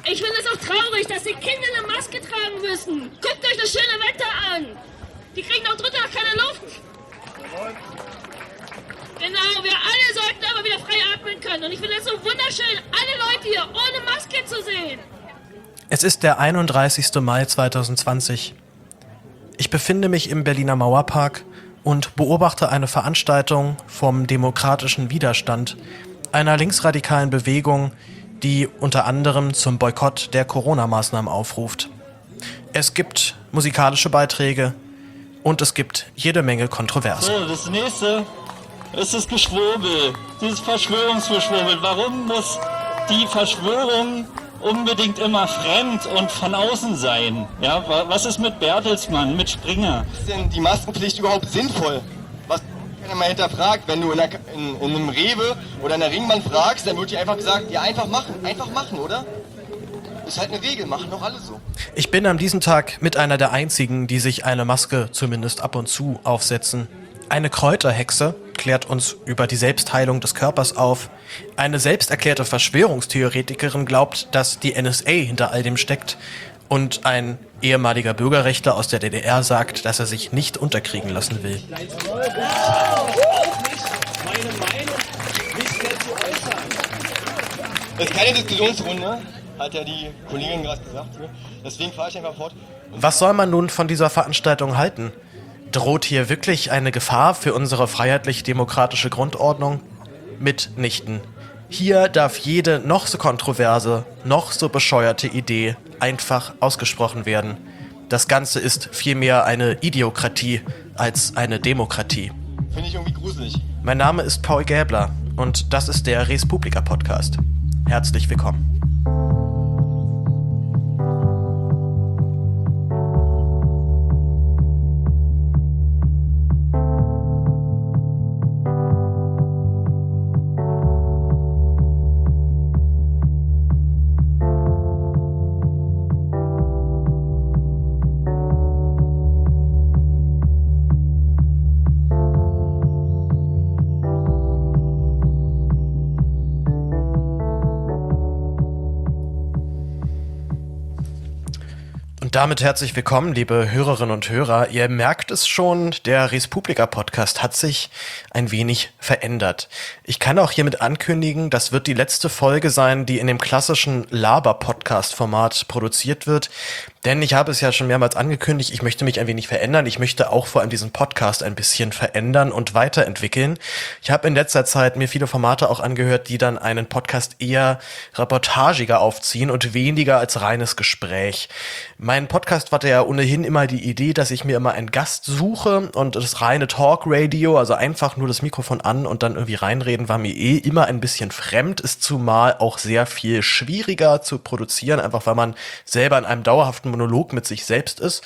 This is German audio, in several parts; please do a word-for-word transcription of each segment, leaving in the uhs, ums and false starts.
Ich finde es auch traurig, dass die Kinder eine Maske tragen müssen. Guckt euch das schöne Wetter an. Die kriegen auch drunter keine Luft. Genau, wir alle sollten aber wieder frei atmen können. Und ich finde es so wunderschön, alle Leute hier ohne Maske zu sehen. Es ist der einunddreißigster Mai zweitausendzwanzig. Ich befinde mich im Berliner Mauerpark und beobachte eine Veranstaltung vom demokratischen Widerstand, einer linksradikalen Bewegung, die unter anderem zum Boykott der Corona-Maßnahmen aufruft. Es gibt musikalische Beiträge und es gibt jede Menge Kontroversen. So, das nächste ist das Geschwurbel, dieses Verschwörungsgeschwurbel. Warum muss die Verschwörung unbedingt immer fremd und von außen sein? Ja, was ist mit Bertelsmann, mit Springer? Ist denn die Maskenpflicht überhaupt sinnvoll? Was keiner mal hinterfragt, wenn du in, einer, in, in einem Rewe oder in einer Ringbahn fragst, dann wird dir einfach gesagt, ja einfach machen, einfach machen, oder? Ist halt eine Regel, machen doch alle so. Ich bin an diesem Tag mit einer der einzigen, die sich eine Maske zumindest ab und zu aufsetzen. Eine Kräuterhexe klärt uns über die Selbstheilung des Körpers auf. Eine selbsterklärte Verschwörungstheoretikerin glaubt, dass die N S A hinter all dem steckt. Und ein ehemaliger Bürgerrechtler aus der D D R sagt, dass er sich nicht unterkriegen lassen will. Das ist keine Diskussionsrunde, hat ja die Kollegin gerade gesagt. Deswegen fahre ich einfach fort. Was soll man nun von dieser Veranstaltung halten? Droht hier wirklich eine Gefahr für unsere freiheitlich-demokratische Grundordnung? Mitnichten. Hier darf jede noch so kontroverse, noch so bescheuerte Idee einfach ausgesprochen werden. Das Ganze ist vielmehr eine Idiokratie als eine Demokratie. Finde ich irgendwie gruselig. Mein Name ist Paul Gäbler und das ist der Res Publica Podcast. Herzlich willkommen. Damit herzlich willkommen, liebe Hörerinnen und Hörer. Ihr merkt es schon, der Res Publica Podcast hat sich ein wenig verändert. Ich kann auch hiermit ankündigen, das wird die letzte Folge sein, die in dem klassischen Laber-Podcast-Format produziert wird. Denn ich habe es ja schon mehrmals angekündigt, ich möchte mich ein wenig verändern. Ich möchte auch vor allem diesen Podcast ein bisschen verändern und weiterentwickeln. Ich habe in letzter Zeit mir viele Formate auch angehört, die dann einen Podcast eher reportagiger aufziehen und weniger als reines Gespräch. Mein Podcast hatte ja ohnehin immer die Idee, dass ich mir immer einen Gast suche und das reine Talk-Radio, also einfach nur das Mikrofon an und dann irgendwie reinreden, war mir eh immer ein bisschen fremd, ist zumal auch sehr viel schwieriger zu produzieren, einfach weil man selber in einem dauerhaften Monolog mit sich selbst ist.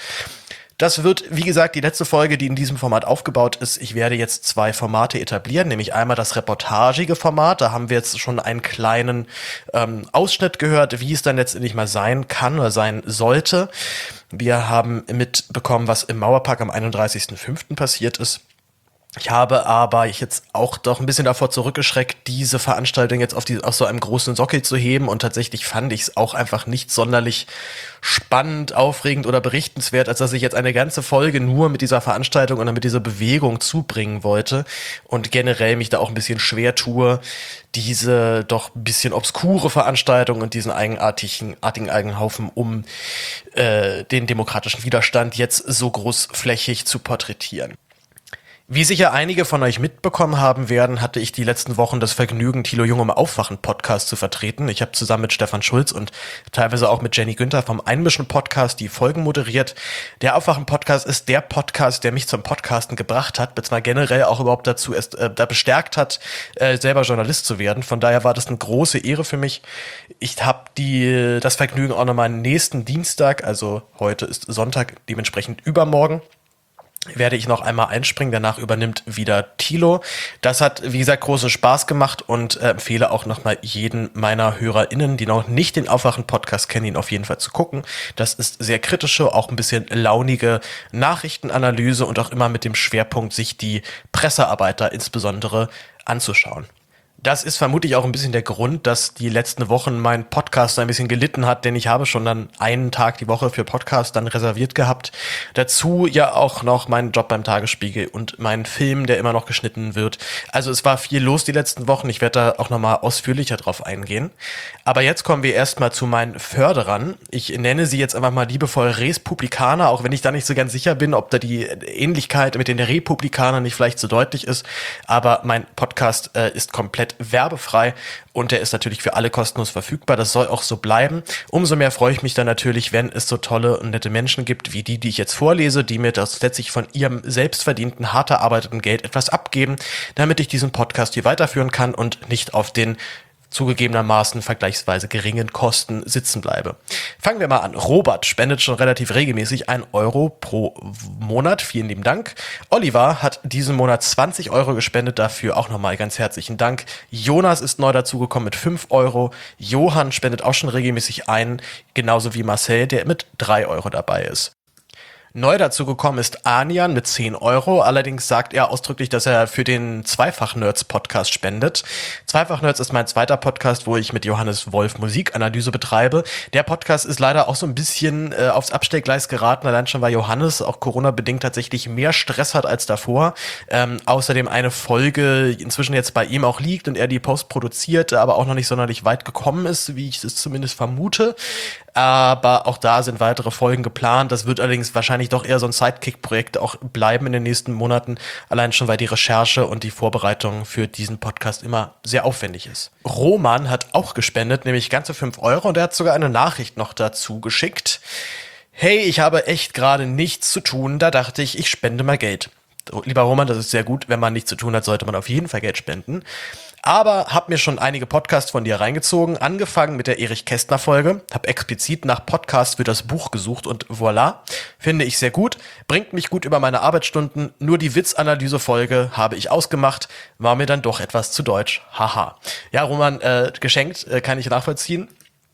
Das wird, wie gesagt, die letzte Folge, die in diesem Format aufgebaut ist. Ich werde jetzt zwei Formate etablieren, nämlich einmal das reportagige Format. Da haben wir jetzt schon einen kleinen ähm, Ausschnitt gehört, wie es dann letztendlich mal sein kann oder sein sollte. Wir haben mitbekommen, was im Mauerpark am einunddreißigsten fünften passiert ist. Ich habe aber jetzt auch doch ein bisschen davor zurückgeschreckt, diese Veranstaltung jetzt auf, die, auf so einem großen Sockel zu heben, und tatsächlich fand ich es auch einfach nicht sonderlich spannend, aufregend oder berichtenswert, als dass ich jetzt eine ganze Folge nur mit dieser Veranstaltung oder mit dieser Bewegung zubringen wollte und generell mich da auch ein bisschen schwer tue, diese doch ein bisschen obskure Veranstaltung und diesen eigenartigen artigen Eigenhaufen um äh, den demokratischen Widerstand jetzt so großflächig zu porträtieren. Wie sicher einige von euch mitbekommen haben werden, hatte ich die letzten Wochen das Vergnügen, Thilo Jung im Aufwachen-Podcast zu vertreten. Ich habe zusammen mit Stefan Schulz und teilweise auch mit Jenny Günther vom Einmischen-Podcast die Folgen moderiert. Der Aufwachen-Podcast ist der Podcast, der mich zum Podcasten gebracht hat, beziehungsweise generell auch überhaupt dazu erst äh, da bestärkt hat, äh, selber Journalist zu werden. Von daher war das eine große Ehre für mich. Ich habe die das Vergnügen auch nochmal nächsten Dienstag, also heute ist Sonntag, dementsprechend übermorgen, werde ich noch einmal einspringen, danach übernimmt wieder Thilo. Das hat, wie gesagt, großen Spaß gemacht und äh, empfehle auch nochmal jeden meiner HörerInnen, die noch nicht den Aufwachen-Podcast kennen, ihn auf jeden Fall zu gucken. Das ist sehr kritische, auch ein bisschen launige Nachrichtenanalyse und auch immer mit dem Schwerpunkt, sich die Pressearbeit da insbesondere anzuschauen. Das ist vermutlich auch ein bisschen der Grund, dass die letzten Wochen mein Podcast ein bisschen gelitten hat, denn ich habe schon dann einen Tag die Woche für Podcast dann reserviert gehabt. Dazu ja auch noch meinen Job beim Tagesspiegel und meinen Film, der immer noch geschnitten wird. Also es war viel los die letzten Wochen. Ich werde da auch nochmal ausführlicher drauf eingehen. Aber jetzt kommen wir erstmal zu meinen Förderern. Ich nenne sie jetzt einfach mal liebevoll Respublikaner, auch wenn ich da nicht so ganz sicher bin, ob da die Ähnlichkeit mit den Republikanern nicht vielleicht so deutlich ist. Aber mein Podcast äh, ist komplett werbefrei und der ist natürlich für alle kostenlos verfügbar. Das soll auch so bleiben. Umso mehr freue ich mich dann natürlich, wenn es so tolle und nette Menschen gibt, wie die, die ich jetzt vorlese, die mir das letztlich von ihrem selbstverdienten, hart erarbeiteten Geld etwas abgeben, damit ich diesen Podcast hier weiterführen kann und nicht auf den zugegebenermaßen vergleichsweise geringen Kosten sitzen bleibe. Fangen wir mal an. Robert spendet schon relativ regelmäßig ein Euro pro Monat. Vielen lieben Dank. Oliver hat diesen Monat zwanzig Euro gespendet. Dafür auch nochmal ganz herzlichen Dank. Jonas ist neu dazugekommen mit fünf Euro. Johann spendet auch schon regelmäßig ein. Genauso wie Marcel, der mit drei Euro dabei ist. Neu dazu gekommen ist Anian mit zehn Euro. Allerdings sagt er ausdrücklich, dass er für den Zweifach-Nerds-Podcast spendet. Zweifach-Nerds ist mein zweiter Podcast, wo ich mit Johannes Wolf Musikanalyse betreibe. Der Podcast ist leider auch so ein bisschen äh, aufs Abstellgleis geraten, allein schon weil Johannes auch Corona-bedingt tatsächlich mehr Stress hat als davor. Ähm, außerdem eine Folge inzwischen jetzt bei ihm auch liegt und er die Post produziert, aber auch noch nicht sonderlich weit gekommen ist, wie ich es zumindest vermute. Aber auch da sind weitere Folgen geplant. Das wird allerdings wahrscheinlich doch eher so ein Sidekick-Projekt auch bleiben in den nächsten Monaten. Allein schon, weil die Recherche und die Vorbereitung für diesen Podcast immer sehr aufwendig ist. Roman hat auch gespendet, nämlich ganze fünf Euro. Und er hat sogar eine Nachricht noch dazu geschickt. Hey, ich habe echt gerade nichts zu tun. Da dachte ich, ich spende mal Geld. Lieber Roman, das ist sehr gut. Wenn man nichts zu tun hat, sollte man auf jeden Fall Geld spenden. Aber hab mir schon einige Podcasts von dir reingezogen, angefangen mit der Erich Kästner Folge, hab explizit nach Podcasts für das Buch gesucht und voilà, finde ich sehr gut, bringt mich gut über meine Arbeitsstunden, nur die Witzanalyse-Folge habe ich ausgemacht, war mir dann doch etwas zu deutsch, haha. Ja, Roman, äh, geschenkt, äh, kann ich nachvollziehen.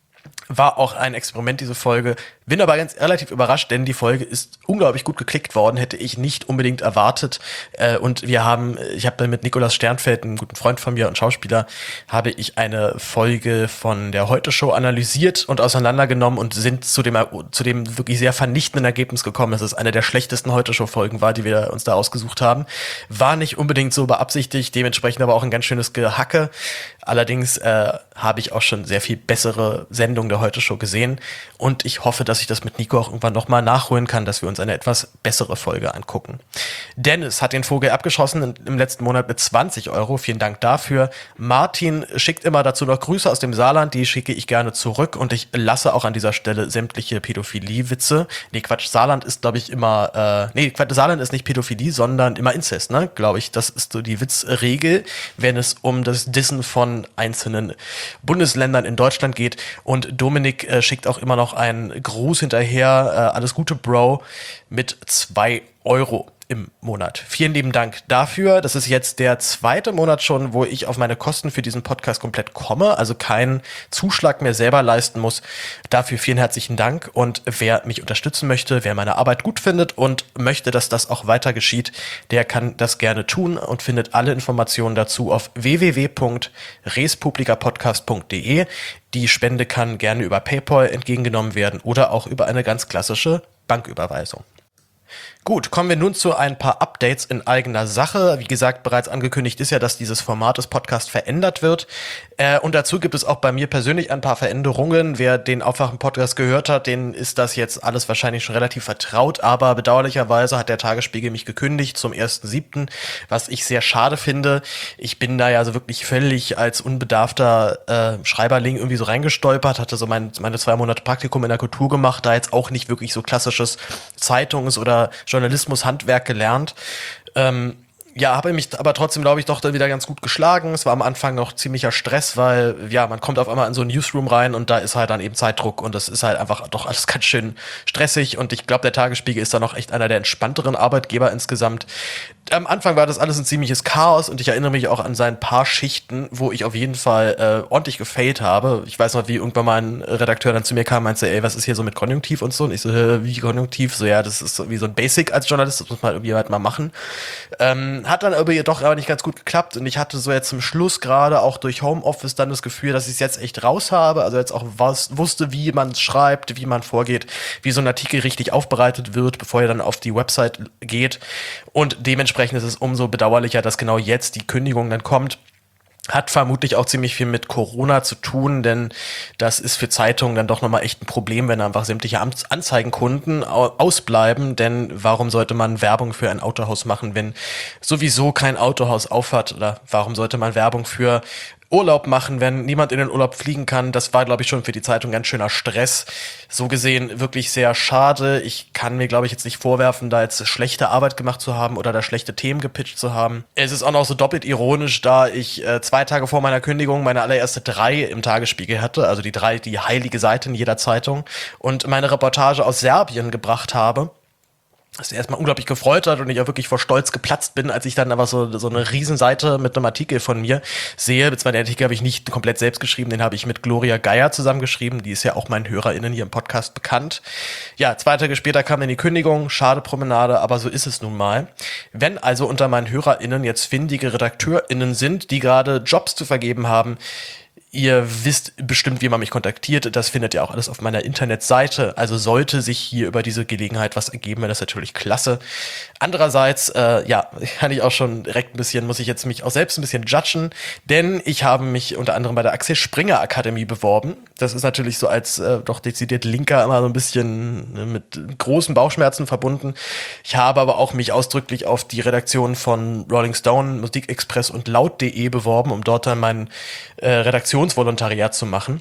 War auch ein Experiment, diese Folge. Bin aber ganz relativ überrascht, denn die Folge ist unglaublich gut geklickt worden, hätte ich nicht unbedingt erwartet. Äh, und wir haben, ich habe mit Nikolaus Sternfeld, einem guten Freund von mir und Schauspieler, habe ich eine Folge von der Heute-Show analysiert und auseinandergenommen und sind zu dem, zu dem wirklich sehr vernichtenden Ergebnis gekommen, dass es eine der schlechtesten Heute-Show-Folgen war, die wir uns da ausgesucht haben. War nicht unbedingt so beabsichtigt, dementsprechend aber auch ein ganz schönes Gehacke. Allerdings äh, habe ich auch schon sehr viel bessere Sendungen der Heute-Show gesehen und ich hoffe, dass ich das mit Nico auch irgendwann nochmal nachholen kann, dass wir uns eine etwas bessere Folge angucken. Dennis hat den Vogel abgeschossen im letzten Monat mit zwanzig Euro. Vielen Dank dafür. Martin schickt immer dazu noch Grüße aus dem Saarland, die schicke ich gerne zurück und ich lasse auch an dieser Stelle sämtliche Pädophilie-Witze. Nee, Quatsch, Saarland ist, glaube ich, immer, äh, nee, Quatsch, Saarland ist nicht Pädophilie, sondern immer Inzest, ne, glaube ich. Das ist so die Witzregel, wenn es um das Dissen von einzelnen Bundesländern in Deutschland geht. Und Dominik äh, schickt auch immer noch einen Gruß hinterher. Äh, alles Gute, Bro, mit zwei Euro im Monat. Vielen lieben Dank dafür. Das ist jetzt der zweite Monat schon, wo ich auf meine Kosten für diesen Podcast komplett komme, also keinen Zuschlag mehr selber leisten muss. Dafür vielen herzlichen Dank. Und wer mich unterstützen möchte, wer meine Arbeit gut findet und möchte, dass das auch weiter geschieht, der kann das gerne tun und findet alle Informationen dazu auf w w w punkt respublikapodcast punkt d e. Die Spende kann gerne über PayPal entgegengenommen werden oder auch über eine ganz klassische Banküberweisung. Gut, kommen wir nun zu ein paar Updates in eigener Sache. Wie gesagt, bereits angekündigt ist ja, dass dieses Format des Podcasts verändert wird. Äh, und dazu gibt es auch bei mir persönlich ein paar Veränderungen. Wer den Aufwachen-Podcast gehört hat, den ist das jetzt alles wahrscheinlich schon relativ vertraut. Aber bedauerlicherweise hat der Tagesspiegel mich gekündigt zum ersten siebten, was ich sehr schade finde. Ich bin da ja so wirklich völlig als unbedarfter äh, Schreiberling irgendwie so reingestolpert, hatte so mein, meine zwei Monate Praktikum in der Kultur gemacht, da jetzt auch nicht wirklich so klassisches Zeitungs- oder Journalismus-Handwerk gelernt. Ähm, ja, habe mich aber trotzdem, glaube ich, doch dann wieder ganz gut geschlagen. Es war am Anfang noch ziemlicher Stress, weil, ja, man kommt auf einmal in so ein Newsroom rein und da ist halt dann eben Zeitdruck und das ist halt einfach doch alles ganz schön stressig und ich glaube, der Tagesspiegel ist da noch echt einer der entspannteren Arbeitgeber insgesamt. am Anfang war das alles ein ziemliches Chaos und ich erinnere mich auch an sein paar Schichten, wo ich auf jeden Fall äh, ordentlich gefailt habe. Ich weiß noch, wie irgendwann mal ein Redakteur dann zu mir kam und meinte, ey, was ist hier so mit Konjunktiv und so? Und ich so, wie Konjunktiv? So, ja, das ist so wie so ein Basic als Journalist, das muss man irgendwie halt mal machen. Ähm, hat dann aber doch aber nicht ganz gut geklappt und ich hatte so jetzt zum Schluss gerade auch durch Homeoffice dann das Gefühl, dass ich es jetzt echt raus habe, also jetzt auch was, wusste, wie man es schreibt, wie man vorgeht, wie so ein Artikel richtig aufbereitet wird, bevor er dann auf die Website geht und dementsprechend Entsprechend ist es umso bedauerlicher, dass genau jetzt die Kündigung dann kommt. Hat vermutlich auch ziemlich viel mit Corona zu tun, denn das ist für Zeitungen dann doch nochmal echt ein Problem, wenn einfach sämtliche Anzeigenkunden ausbleiben. Denn warum sollte man Werbung für ein Autohaus machen, wenn sowieso kein Autohaus aufhat? Oder warum sollte man Werbung für Urlaub machen, wenn niemand in den Urlaub fliegen kann? Das war, glaube ich, schon für die Zeitung ganz schöner Stress. So gesehen wirklich sehr schade. Ich kann mir, glaube ich, jetzt nicht vorwerfen, da jetzt schlechte Arbeit gemacht zu haben oder da schlechte Themen gepitcht zu haben. Es ist auch noch so doppelt ironisch, da ich äh, zwei Tage vor meiner Kündigung meine allererste drei im Tagesspiegel hatte, also die drei, die heilige Seite in jeder Zeitung, und meine Reportage aus Serbien gebracht habe. Das erstmal unglaublich gefreut hat und ich auch wirklich vor Stolz geplatzt bin, als ich dann aber so so eine Riesenseite mit einem Artikel von mir sehe. Beziehungsweise den Artikel habe ich nicht komplett selbst geschrieben, den habe ich mit Gloria Geier zusammengeschrieben. Die ist ja auch meinen HörerInnen hier im Podcast bekannt. Ja, zwei Tage später kam dann die Kündigung. Schade Promenade, aber so ist es nun mal. Wenn also unter meinen HörerInnen jetzt findige RedakteurInnen sind, die gerade Jobs zu vergeben haben, ihr wisst bestimmt, wie man mich kontaktiert. Das findet ihr auch alles auf meiner Internetseite. Also sollte sich hier über diese Gelegenheit was ergeben, wäre das natürlich klasse. Andererseits, äh, ja, kann ich auch schon direkt ein bisschen, muss ich jetzt mich auch selbst ein bisschen judgen, denn ich habe mich unter anderem bei der Axel Springer Akademie beworben. Das ist natürlich so als äh, doch dezidiert Linker immer so ein bisschen ne, mit großen Bauchschmerzen verbunden. Ich habe aber auch mich ausdrücklich auf die Redaktion von Rolling Stone, Musikexpress und laut punkt de beworben, um dort dann mein äh, Redaktionsvolontariat zu machen.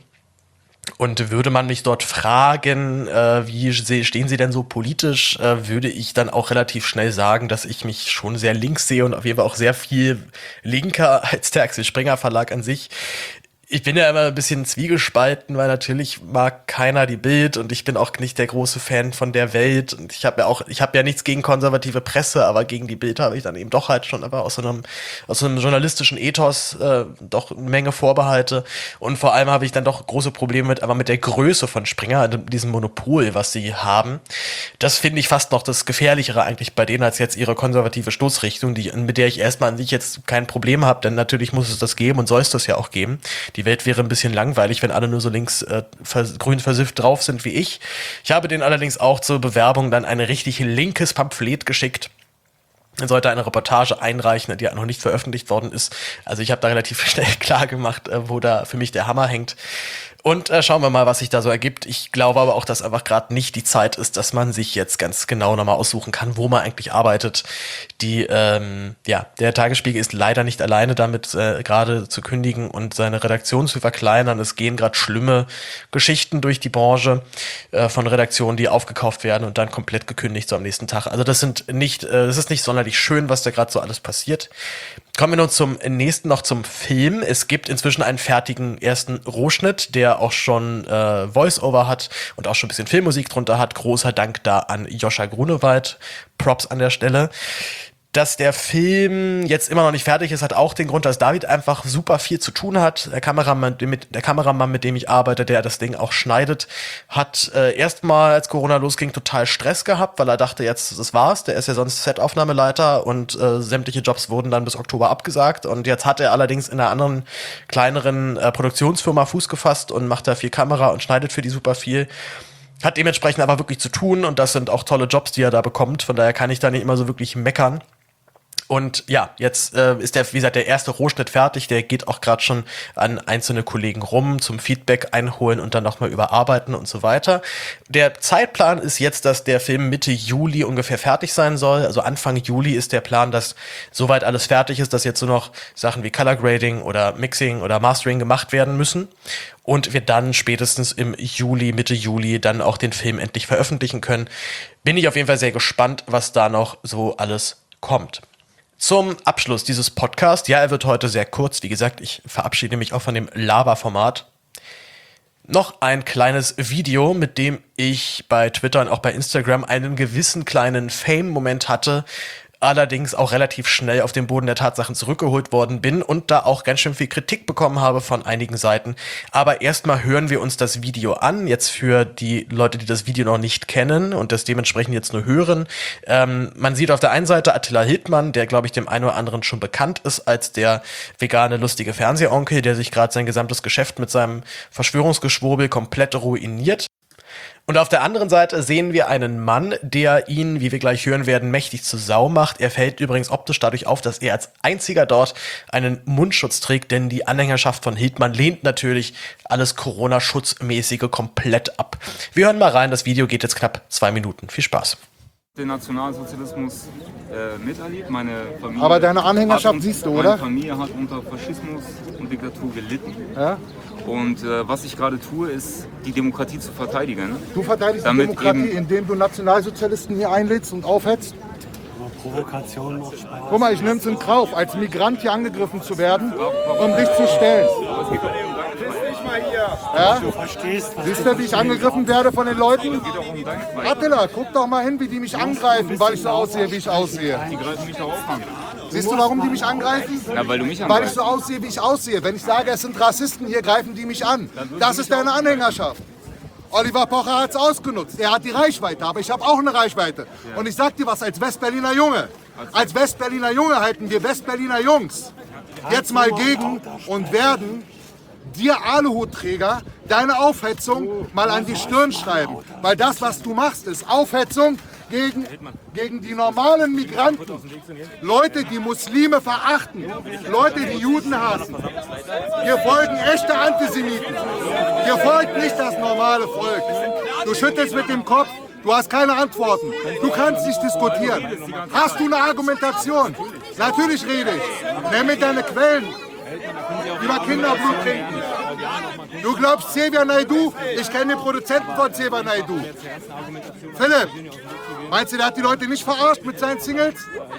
Und würde man mich dort fragen, äh, wie stehen Sie denn so politisch, äh, würde ich dann auch relativ schnell sagen, dass ich mich schon sehr links sehe und auf jeden Fall auch sehr viel linker als der Axel Springer Verlag an sich. Ich bin ja immer ein bisschen zwiegespalten, weil natürlich mag keiner die Bild und ich bin auch nicht der große Fan von der Welt und ich habe ja auch, ich habe ja nichts gegen konservative Presse, aber gegen die Bild habe ich dann eben doch halt schon aber aus so einem, aus so einem journalistischen Ethos äh, doch eine Menge Vorbehalte und vor allem habe ich dann doch große Probleme mit, aber mit der Größe von Springer, diesem Monopol, was sie haben. Das finde ich fast noch das Gefährlichere eigentlich bei denen als jetzt ihre konservative Stoßrichtung, die, mit der ich erstmal an sich jetzt kein Problem habe, denn natürlich muss es das geben und soll es das ja auch geben. Die Welt wäre ein bisschen langweilig, wenn alle nur so links äh, vers- grün versifft drauf sind wie ich. Ich habe denen allerdings auch zur Bewerbung dann ein richtig linkes Pamphlet geschickt. Dann sollte eine Reportage einreichen, die noch nicht veröffentlicht worden ist. Also ich habe da relativ schnell klar gemacht, äh, wo da für mich der Hammer hängt. Und äh, schauen wir mal, was sich da so ergibt. Ich glaube aber auch, dass einfach gerade nicht die Zeit ist, dass man sich jetzt ganz genau nochmal aussuchen kann, wo man eigentlich arbeitet. Die, ähm, ja, der Tagesspiegel ist leider nicht alleine damit, äh, gerade zu kündigen und seine Redaktion zu verkleinern. Es gehen gerade schlimme Geschichten durch die Branche äh, von Redaktionen, die aufgekauft werden und dann komplett gekündigt so am nächsten Tag. Also das sind nicht, äh, das ist nicht sonderlich schön, was da gerade so alles passiert. Kommen wir nun zum nächsten, noch zum Film. Es gibt inzwischen einen fertigen ersten Rohschnitt, der auch schon äh, Voice-Over hat und auch schon ein bisschen Filmmusik drunter hat. Großer Dank da an Joscha Grunewald. Props an der Stelle. Dass der Film jetzt immer noch nicht fertig ist, hat auch den Grund, dass David einfach super viel zu tun hat. Der Kameramann, mit, der Kameramann, mit dem ich arbeite, der das Ding auch schneidet, hat äh, erstmal, als Corona losging, total Stress gehabt, weil er dachte, jetzt, das war's. Der ist ja sonst Set-Aufnahmeleiter und äh, sämtliche Jobs wurden dann bis Oktober abgesagt. Und jetzt hat er allerdings in einer anderen, kleineren äh, Produktionsfirma Fuß gefasst und macht da viel Kamera und schneidet für die super viel. Hat dementsprechend aber wirklich zu tun und das sind auch tolle Jobs, die er da bekommt. Von daher kann ich da nicht immer so wirklich meckern. Und ja, jetzt äh, ist der, wie gesagt, der erste Rohschnitt fertig. Der geht auch gerade schon an einzelne Kollegen rum zum Feedback einholen und dann nochmal überarbeiten und so weiter. Der Zeitplan ist jetzt, dass der Film Mitte Juli ungefähr fertig sein soll. Also Anfang Juli ist der Plan, dass soweit alles fertig ist, dass jetzt nur noch Sachen wie Color Grading oder Mixing oder Mastering gemacht werden müssen. Und wir dann spätestens im Juli, Mitte Juli dann auch den Film endlich veröffentlichen können. Bin ich auf jeden Fall sehr gespannt, was da noch so alles kommt. Zum Abschluss dieses Podcasts, ja, er wird heute sehr kurz, wie gesagt, ich verabschiede mich auch von dem Laber-Format. Noch ein kleines Video, mit dem ich bei Twitter und auch bei Instagram einen gewissen kleinen Fame-Moment hatte, allerdings auch relativ schnell auf den Boden der Tatsachen zurückgeholt worden bin und da auch ganz schön viel Kritik bekommen habe von einigen Seiten. Aber erstmal hören wir uns das Video an, jetzt für die Leute, die das Video noch nicht kennen und das dementsprechend jetzt nur hören. Ähm, man sieht auf der einen Seite Attila Hildmann, der, glaube ich, dem einen oder anderen schon bekannt ist als der vegane, lustige Fernsehonkel, der sich gerade sein gesamtes Geschäft mit seinem Verschwörungsgeschwurbel komplett ruiniert. Und auf der anderen Seite sehen wir einen Mann, der ihn, wie wir gleich hören werden, mächtig zur Sau macht. Er fällt übrigens optisch dadurch auf, dass er als einziger dort einen Mundschutz trägt, denn die Anhängerschaft von Hildmann lehnt natürlich alles Corona-Schutzmäßige komplett ab. Wir hören mal rein, das Video geht jetzt knapp zwei Minuten. Viel Spaß. Den Nationalsozialismus äh, miterlebt. Meine Familie Aber deine Anhängerschaft hat, siehst du, meine oder? Meine Familie hat unter Faschismus und Diktatur gelitten. Ja? Und äh, was ich gerade tue, ist, die Demokratie zu verteidigen. Du verteidigst die Damit Demokratie, eben- indem du Nationalsozialisten hier einlädst und aufhetzt? Provokation macht Spaß. Guck mal, ich nehme es in Kauf, als Migrant hier angegriffen zu werden, um dich zu stellen. Ja? Du verstehst, was Siehst du, wie ich angegriffen werde von den Leuten? Attila, guck doch mal hin, wie die mich angreifen, weil ich so aussehe, wie ich aussehe. Die greifen mich darauf an. Siehst du, warum die mich angreifen? Ja, weil du mich Weil ich angreifst. so aussehe, wie ich aussehe. Wenn ich sage, es sind Rassisten hier, greifen die mich an. Das ist deine Anhängerschaft. Oliver Pocher hat es ausgenutzt. Er hat die Reichweite, aber ich habe auch eine Reichweite. Und ich sag dir was, als Westberliner Junge, als Westberliner Junge halten wir Westberliner Jungs jetzt mal gegen und werden dir Aluhutträger deine Aufhetzung mal an die Stirn schreiben. Weil das, was du machst, ist Aufhetzung gegen, gegen die normalen Migranten. Leute, die Muslime verachten. Leute, die Juden hassen. Hier folgen echte Antisemiten. Hier folgt nicht das normale Volk. Du schüttelst mit dem Kopf. Du hast keine Antworten. Du kannst nicht diskutieren. Hast du eine Argumentation? Natürlich rede ich. Nenn mir deine Quellen. Über Kinderblut trinken. Du glaubst Xavier Naidoo? Ich kenne den Produzenten von Xavier Naidoo. Philipp, meinst du, der hat die Leute nicht verarscht mit seinen Singles?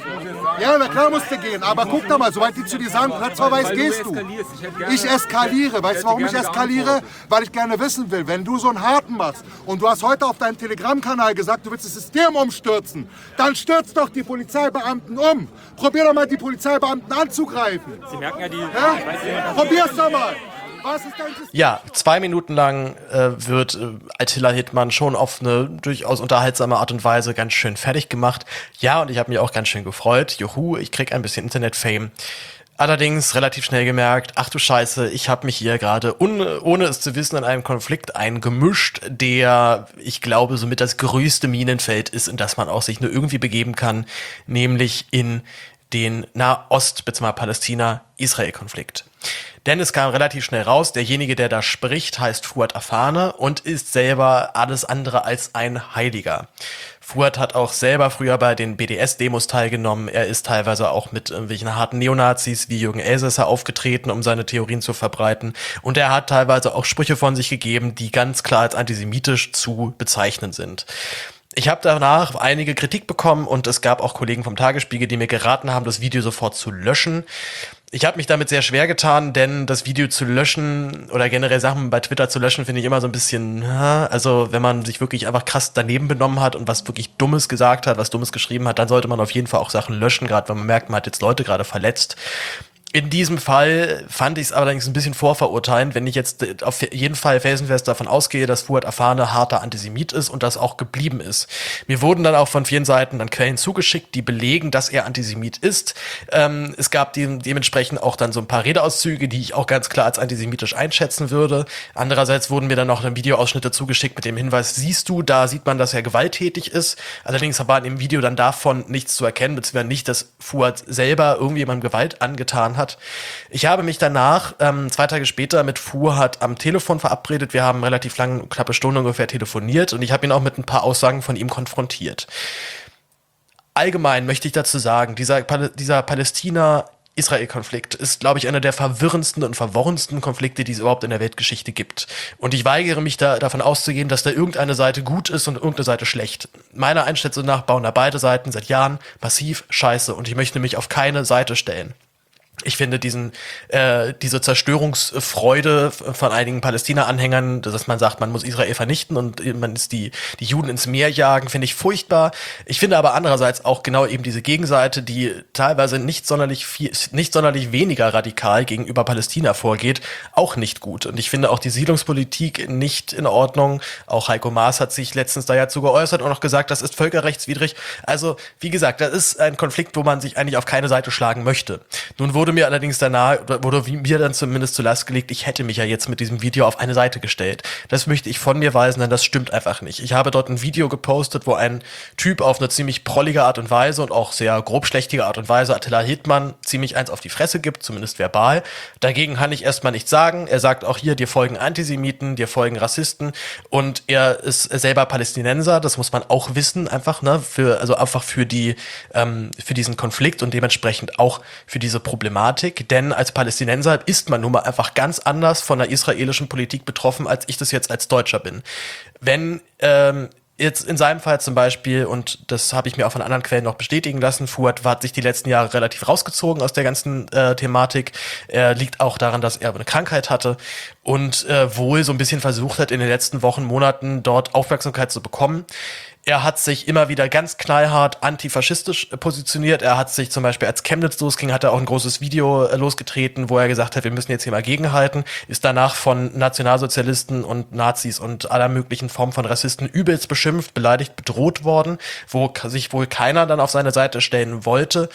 Ja, na klar musst du gehen. Aber guck doch mal, sobald die zu dir sagen, Platzverweis, gehst du. Ich eskaliere. Weißt du, warum ich eskaliere? Weil ich gerne wissen will, wenn du so einen Harten machst und du hast heute auf deinem Telegram-Kanal gesagt, du willst das System umstürzen, dann stürz doch die Polizeibeamten um. Probier doch mal, die Polizeibeamten anzugreifen. Sie merken ja die... Ja? Probier's doch mal. Was ist dein System? Ja, zwei Minuten lang äh, wird äh, Attila Hildmann schon auf eine durchaus unterhaltsame Art und Weise ganz schön fertig gemacht. Ja, und ich habe mich auch ganz schön gefreut. Juhu, ich krieg ein bisschen Internet-Fame. Allerdings relativ schnell gemerkt, ach du Scheiße, ich habe mich hier gerade, ohne es zu wissen, in einem Konflikt eingemischt, der, ich glaube, somit das größte Minenfeld ist, in das man auch sich nur irgendwie begeben kann, nämlich in den Nahost- bzw. Palästina-Israel-Konflikt. Denn es kam relativ schnell raus, derjenige, der da spricht, heißt Fuad Afane und ist selber alles andere als ein Heiliger. Fuad hat auch selber früher bei den B D S-Demos teilgenommen. Er ist teilweise auch mit irgendwelchen harten Neonazis wie Jürgen Elsässer aufgetreten, um seine Theorien zu verbreiten. Und er hat teilweise auch Sprüche von sich gegeben, die ganz klar als antisemitisch zu bezeichnen sind. Ich habe danach einige Kritik bekommen und es gab auch Kollegen vom Tagesspiegel, die mir geraten haben, das Video sofort zu löschen. Ich habe mich damit sehr schwer getan, denn das Video zu löschen oder generell Sachen bei Twitter zu löschen, finde ich immer so ein bisschen, also wenn man sich wirklich einfach krass daneben benommen hat und was wirklich Dummes gesagt hat, was Dummes geschrieben hat, dann sollte man auf jeden Fall auch Sachen löschen, gerade wenn man merkt, man hat jetzt Leute gerade verletzt. In diesem Fall fand ich es allerdings ein bisschen vorverurteilend, wenn ich jetzt auf jeden Fall felsenfest davon ausgehe, dass Fuad Afane harter Antisemit ist und das auch geblieben ist. Mir wurden dann auch von vielen Seiten dann Quellen zugeschickt, die belegen, dass er Antisemit ist. Ähm, es gab de- dementsprechend auch dann so ein paar Redeauszüge, die ich auch ganz klar als antisemitisch einschätzen würde. Andererseits wurden mir dann noch dann Videoausschnitte zugeschickt mit dem Hinweis, siehst du, da sieht man, dass er gewalttätig ist. Allerdings war in dem Video dann davon nichts zu erkennen, beziehungsweise nicht, dass Fuad selber irgendjemandem Gewalt angetan hat. Ich habe mich danach, ähm, zwei Tage später, mit Fuad am Telefon verabredet. Wir haben relativ lange, knappe Stunde ungefähr telefoniert und ich habe ihn auch mit ein paar Aussagen von ihm konfrontiert. Allgemein möchte ich dazu sagen, dieser, Pal- dieser Palästina-Israel-Konflikt ist, glaube ich, einer der verwirrendsten und verworrensten Konflikte, die es überhaupt in der Weltgeschichte gibt. Und ich weigere mich da davon auszugehen, dass da irgendeine Seite gut ist und irgendeine Seite schlecht. Meiner Einschätzung nach bauen da beide Seiten seit Jahren massiv Scheiße und ich möchte mich auf keine Seite stellen. Ich finde diesen äh, diese Zerstörungsfreude von einigen Palästina-Anhängern, dass man sagt, man muss Israel vernichten und man ist die die Juden ins Meer jagen, finde ich furchtbar. Ich finde aber andererseits auch genau eben diese Gegenseite, die teilweise nicht sonderlich viel, nicht sonderlich weniger radikal gegenüber Palästina vorgeht, auch nicht gut. Und ich finde auch die Siedlungspolitik nicht in Ordnung. Auch Heiko Maas hat sich letztens da ja zu geäußert und auch gesagt, das ist völkerrechtswidrig. Also wie gesagt, das ist ein Konflikt, wo man sich eigentlich auf keine Seite schlagen möchte. Nun wurde mir allerdings danach, wurde mir dann zumindest zur Last gelegt, ich hätte mich ja jetzt mit diesem Video auf eine Seite gestellt. Das möchte ich von mir weisen, denn das stimmt einfach nicht. Ich habe dort ein Video gepostet, wo ein Typ auf eine ziemlich prollige Art und Weise und auch sehr grobschlächtige Art und Weise Attila Hildmann ziemlich eins auf die Fresse gibt, zumindest verbal. Dagegen kann ich erstmal nichts sagen. Er sagt auch hier, dir folgen Antisemiten, dir folgen Rassisten und er ist selber Palästinenser, das muss man auch wissen, einfach, ne, für, also einfach für die, ähm, für diesen Konflikt und dementsprechend auch für diese Problematik. Denn als Palästinenser ist man nun mal einfach ganz anders von der israelischen Politik betroffen, als ich das jetzt als Deutscher bin. Wenn ähm, jetzt in seinem Fall zum Beispiel, und das habe ich mir auch von anderen Quellen noch bestätigen lassen, Fuad hat sich die letzten Jahre relativ rausgezogen aus der ganzen äh, Thematik. Er liegt auch daran, dass er eine Krankheit hatte und äh, wohl so ein bisschen versucht hat, in den letzten Wochen, Monaten dort Aufmerksamkeit zu bekommen. Er hat sich immer wieder ganz knallhart antifaschistisch positioniert. Er hat sich zum Beispiel, als Chemnitz losging, hat er auch ein großes Video losgetreten, wo er gesagt hat, wir müssen jetzt hier mal gegenhalten. Ist danach von Nationalsozialisten und Nazis und aller möglichen Formen von Rassisten übelst beschimpft, beleidigt, bedroht worden, wo sich wohl keiner dann auf seine Seite stellen wollte.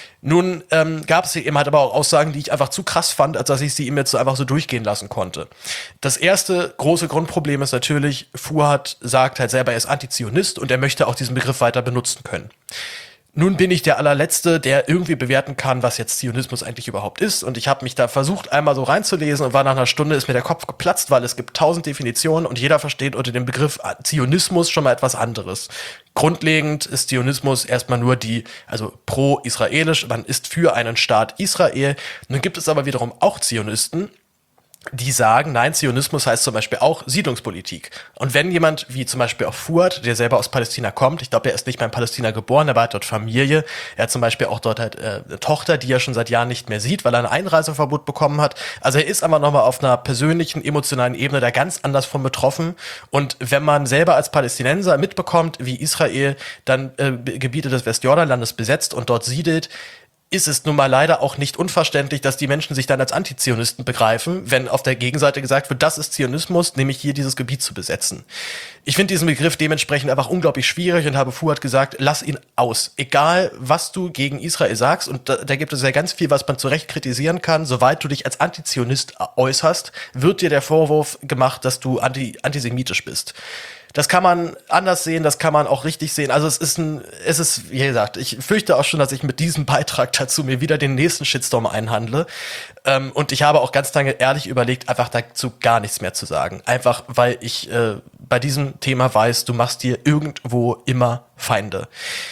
Nun ähm, gab es eben halt aber auch Aussagen, die ich einfach zu krass fand, als dass ich sie ihm jetzt so einfach so durchgehen lassen konnte. Das erste große Grundproblem ist natürlich, Fuad sagt halt selber, er ist Antizionist und er möchte auch diesen Begriff weiter benutzen können. Nun bin ich der allerletzte, der irgendwie bewerten kann, was jetzt Zionismus eigentlich überhaupt ist. Und ich habe mich da versucht, einmal so reinzulesen und war nach einer Stunde, ist mir der Kopf geplatzt, weil es gibt tausend Definitionen und jeder versteht unter dem Begriff Zionismus schon mal etwas anderes. Grundlegend ist Zionismus erstmal nur die, also pro-israelisch, man ist für einen Staat Israel. Nun gibt es aber wiederum auch Zionisten, die sagen, nein, Zionismus heißt zum Beispiel auch Siedlungspolitik. Und wenn jemand, wie zum Beispiel auch Fuad, der selber aus Palästina kommt, ich glaube, er ist nicht mehr in Palästina geboren, aber hat dort Familie, er hat zum Beispiel auch dort halt äh, eine Tochter, die er schon seit Jahren nicht mehr sieht, weil er ein Einreiseverbot bekommen hat. Also er ist aber nochmal auf einer persönlichen, emotionalen Ebene da ganz anders von betroffen. Und wenn man selber als Palästinenser mitbekommt, wie Israel dann äh, Gebiete des Westjordanlandes besetzt und dort siedelt, ist es nun mal leider auch nicht unverständlich, dass die Menschen sich dann als Antizionisten begreifen, wenn auf der Gegenseite gesagt wird, das ist Zionismus, nämlich hier dieses Gebiet zu besetzen. Ich finde diesen Begriff dementsprechend einfach unglaublich schwierig und habe Fuad gesagt, lass ihn aus. Egal, was du gegen Israel sagst, und da, da gibt es ja ganz viel, was man zu Recht kritisieren kann, soweit du dich als Antizionist äußerst, wird dir der Vorwurf gemacht, dass du anti, antisemitisch bist. Das kann man anders sehen, das kann man auch richtig sehen. Also es ist ein, es ist, wie gesagt, ich fürchte auch schon, dass ich mit diesem Beitrag dazu mir wieder den nächsten Shitstorm einhandle. Ähm, und ich habe auch ganz lange ehrlich überlegt, einfach dazu gar nichts mehr zu sagen. Einfach, weil ich äh, bei diesem Thema weiß, du machst dir irgendwo immer Feinde.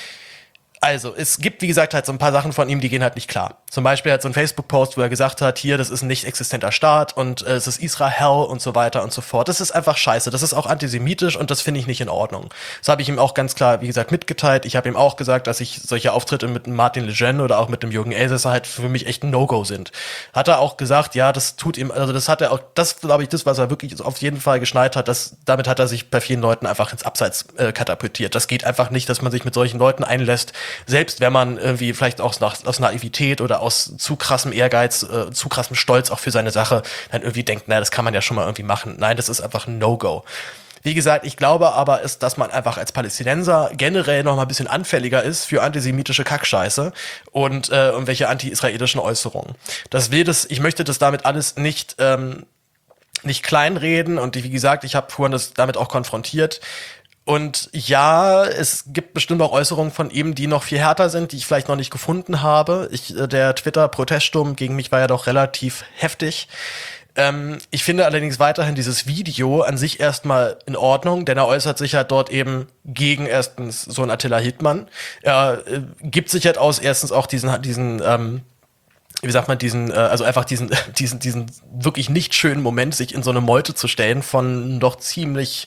Also, es gibt, wie gesagt, halt so ein paar Sachen von ihm, die gehen halt nicht klar. Zum Beispiel hat so ein Facebook-Post, wo er gesagt hat, hier, das ist ein nicht existenter Staat und äh, es ist Israel und so weiter und so fort. Das ist einfach scheiße. Das ist auch antisemitisch und das finde ich nicht in Ordnung. Das habe ich ihm auch ganz klar, wie gesagt, mitgeteilt. Ich habe ihm auch gesagt, dass ich solche Auftritte mit Martin Lejeune oder auch mit dem Jürgen Elsässer halt für mich echt ein No-Go sind. Hat er auch gesagt, ja, das tut ihm, also das hat er auch, das glaube ich, das, was er wirklich auf jeden Fall geschneit hat, das, damit hat er sich bei vielen Leuten einfach ins Abseits äh, katapultiert. Das geht einfach nicht, dass man sich mit solchen Leuten einlässt, selbst wenn man irgendwie vielleicht auch aus, aus Naivität oder aus zu krassem Ehrgeiz, äh, zu krassem Stolz auch für seine Sache dann irgendwie denkt, naja, das kann man ja schon mal irgendwie machen. Nein, das ist einfach ein No-Go. Wie gesagt, ich glaube aber, ist, dass man einfach als Palästinenser generell noch mal ein bisschen anfälliger ist für antisemitische Kackscheiße und äh, irgendwelche anti-israelischen Äußerungen. Das will das, ich möchte das damit alles nicht ähm, nicht kleinreden und wie gesagt, ich habe vorhin das damit auch konfrontiert. Und ja, es gibt bestimmt auch Äußerungen von ihm, die noch viel härter sind, die ich vielleicht noch nicht gefunden habe. Ich, der Twitter-Proteststurm gegen mich war ja doch relativ heftig. Ähm, ich finde allerdings weiterhin dieses Video an sich erstmal in Ordnung, denn er äußert sich halt dort eben gegen erstens so einen Attila Hildmann. Er äh, gibt sich halt aus erstens auch diesen, diesen ähm, wie sagt man, diesen, also einfach diesen, diesen, diesen wirklich nicht schönen Moment, sich in so eine Meute zu stellen von doch ziemlich,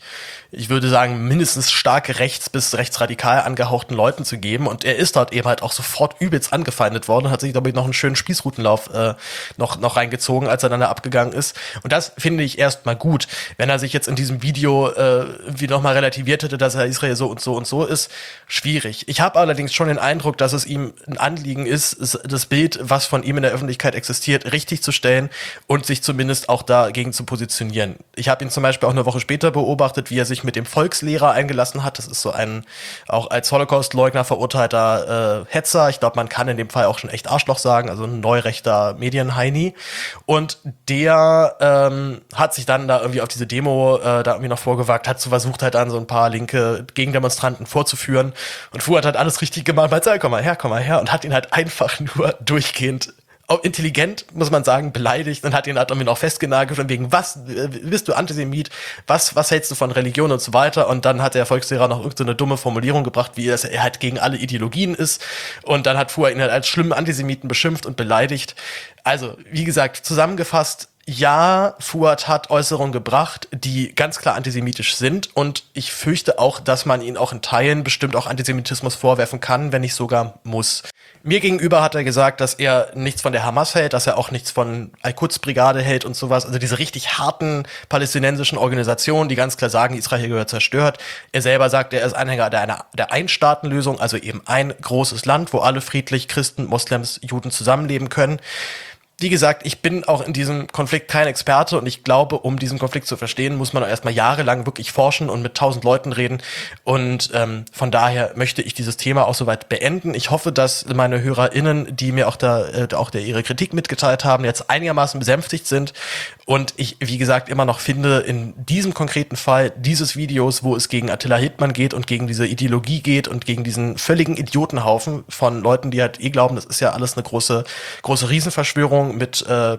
ich würde sagen, mindestens stark rechts bis rechtsradikal angehauchten Leuten zu geben. Und er ist dort eben halt auch sofort übelst angefeindet worden und hat sich, glaube ich, noch einen schönen Spießrutenlauf äh, noch, noch reingezogen, als er dann da abgegangen ist. Und das finde ich erstmal gut. Wenn er sich jetzt in diesem Video äh, wie nochmal relativiert hätte, dass er Israel so und so und so ist, schwierig. Ich habe allerdings schon den Eindruck, dass es ihm ein Anliegen ist, das Bild, was von ihm in der Öffentlichkeit existiert, richtig zu stellen und sich zumindest auch dagegen zu positionieren. Ich habe ihn zum Beispiel auch eine Woche später beobachtet, wie er sich mit dem Volkslehrer eingelassen hat. Das ist so ein auch als Holocaust-Leugner verurteilter äh, Hetzer. Ich glaube, man kann in dem Fall auch schon echt Arschloch sagen, also ein neurechter Medienheini. Und der ähm, hat sich dann da irgendwie auf diese Demo äh, da irgendwie noch vorgewagt, hat so versucht halt dann so ein paar linke Gegendemonstranten vorzuführen. Und Fuad hat alles richtig gemacht, meinte, komm mal her, komm mal her. Und hat ihn halt einfach nur durchgehend auch intelligent, muss man sagen, beleidigt und hat ihn halt irgendwie noch festgenagelt von wegen, was, äh, bist du Antisemit, was, was hältst du von Religion und so weiter, und dann hat der Volkslehrer noch irgendeine so dumme Formulierung gebracht, wie dass er halt gegen alle Ideologien ist, und dann hat Fuad ihn halt als schlimmen Antisemiten beschimpft und beleidigt. Also, wie gesagt, zusammengefasst, ja, Fuad hat Äußerungen gebracht, die ganz klar antisemitisch sind, und ich fürchte auch, dass man ihn auch in Teilen bestimmt auch Antisemitismus vorwerfen kann, wenn nicht sogar muss. Mir gegenüber hat er gesagt, dass er nichts von der Hamas hält, dass er auch nichts von Al-Quds-Brigade hält und sowas. Also diese richtig harten palästinensischen Organisationen, die ganz klar sagen, Israel gehört zerstört. Er selber sagt, er ist Anhänger der, der Ein-Staaten-Lösung, also eben ein großes Land, wo alle friedlich Christen, Moslems, Juden zusammenleben können. Wie gesagt, ich bin auch in diesem Konflikt kein Experte, und ich glaube, um diesen Konflikt zu verstehen, muss man auch erstmal jahrelang wirklich forschen und mit tausend Leuten reden, und ähm, von daher möchte ich dieses Thema auch soweit beenden. Ich hoffe, dass meine HörerInnen, die mir auch da äh, auch der ihre Kritik mitgeteilt haben, jetzt einigermaßen besänftigt sind, und ich, wie gesagt, immer noch finde, in diesem konkreten Fall dieses Videos, wo es gegen Attila Hildmann geht und gegen diese Ideologie geht und gegen diesen völligen Idiotenhaufen von Leuten, die halt eh glauben, das ist ja alles eine große, große Riesenverschwörung mit äh,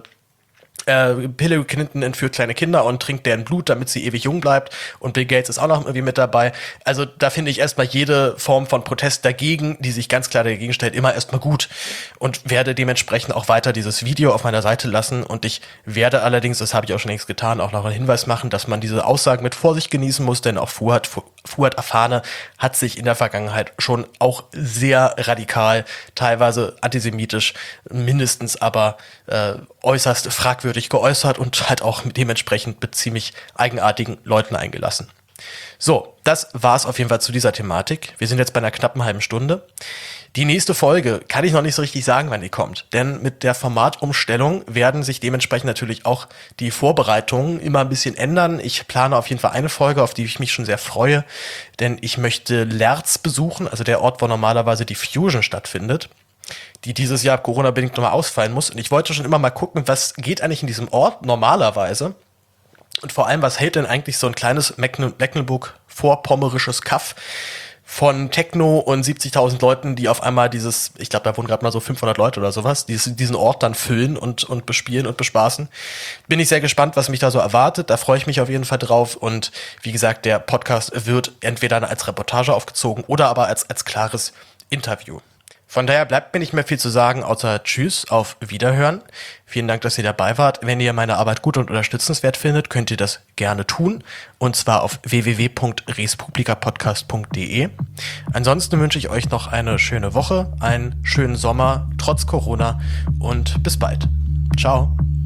äh, Hillary Clinton entführt kleine Kinder und trinkt deren Blut, damit sie ewig jung bleibt, und Bill Gates ist auch noch irgendwie mit dabei. Also da finde ich erstmal jede Form von Protest dagegen, die sich ganz klar dagegen stellt, immer erstmal gut, und werde dementsprechend auch weiter dieses Video auf meiner Seite lassen, und ich werde allerdings, das habe ich auch schon längst getan, auch noch einen Hinweis machen, dass man diese Aussagen mit Vorsicht genießen muss, denn auch Fuad, Fuad Afane hat sich in der Vergangenheit schon auch sehr radikal, teilweise antisemitisch, mindestens aber äh, äußerst fragwürdig geäußert und halt auch dementsprechend mit ziemlich eigenartigen Leuten eingelassen. So, das war's auf jeden Fall zu dieser Thematik. Wir sind jetzt bei einer knappen halben Stunde. Die nächste Folge kann ich noch nicht so richtig sagen, wann die kommt, denn mit der Formatumstellung werden sich dementsprechend natürlich auch die Vorbereitungen immer ein bisschen ändern. Ich plane auf jeden Fall eine Folge, auf die ich mich schon sehr freue, denn ich möchte Lerz besuchen, also der Ort, wo normalerweise die Fusion stattfindet, die dieses Jahr Corona-bedingt nochmal ausfallen muss. Und ich wollte schon immer mal gucken, was geht eigentlich in diesem Ort normalerweise, und vor allem, was hält denn eigentlich so ein kleines Mecklenburg-Vorpommerisches Kaff von Techno und siebzigtausend Leuten, die auf einmal dieses, ich glaube, da wohnen gerade mal so fünfhundert Leute oder sowas, dieses, diesen Ort dann füllen und, und bespielen und bespaßen. Bin ich sehr gespannt, was mich da so erwartet. Da freue ich mich auf jeden Fall drauf. Und wie gesagt, der Podcast wird entweder als Reportage aufgezogen oder aber als, als klares Interview. Von daher bleibt mir nicht mehr viel zu sagen, außer Tschüss, auf Wiederhören. Vielen Dank, dass ihr dabei wart. Wenn ihr meine Arbeit gut und unterstützenswert findet, könnt ihr das gerne tun. Und zwar auf w w w punkt respublikapodcast punkt d e. Ansonsten wünsche ich euch noch eine schöne Woche, einen schönen Sommer, trotz Corona, und bis bald. Ciao.